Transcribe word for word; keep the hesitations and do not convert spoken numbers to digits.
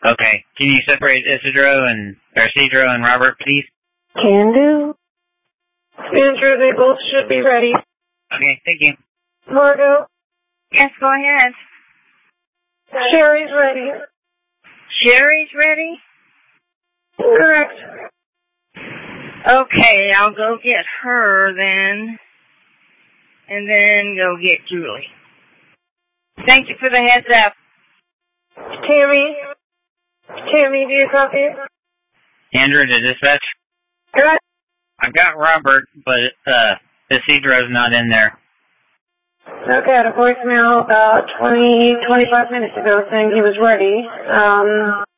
Okay. Can you separate Isidro and, or Isidro and Robert, please? Can do. Andrew, they both should be ready. Okay, thank you. Margo? Yes, go ahead. Sherry's ready. Sherry's ready? Correct. Okay, I'll go get her then. And then go get Julie. Thank you for the heads up. Tammy? Tammy, do you copy? Andrew to dispatch? Good. I've got Robert, but uh, Isidro's not in there. Okay, I had a voicemail about twenty, twenty-five minutes ago saying he was ready. Um,